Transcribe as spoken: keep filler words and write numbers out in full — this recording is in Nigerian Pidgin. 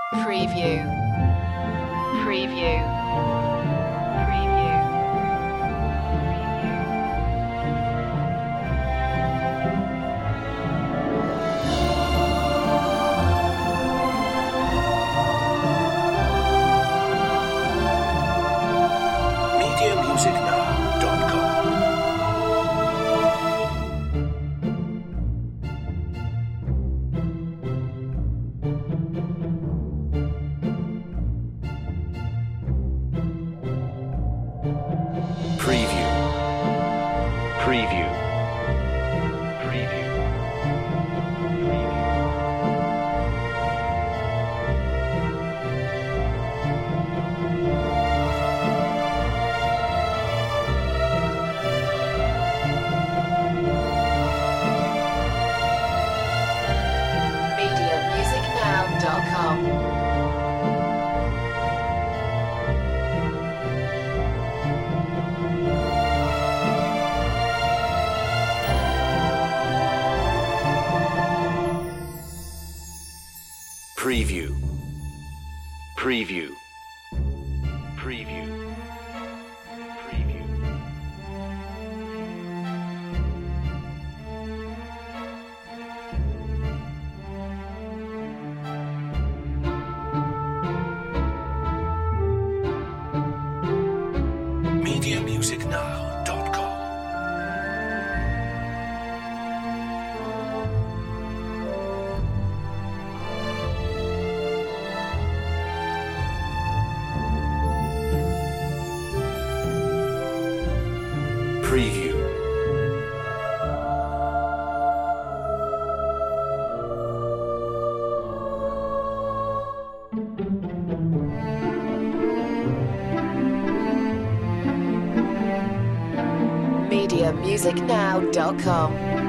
Preview. Preview. Preview. media music now dot com. Preview. Preview. Preview. media music now dot com. Preview. Preview. Preview. Preview. media music now dot com. Preview. media music now dot com.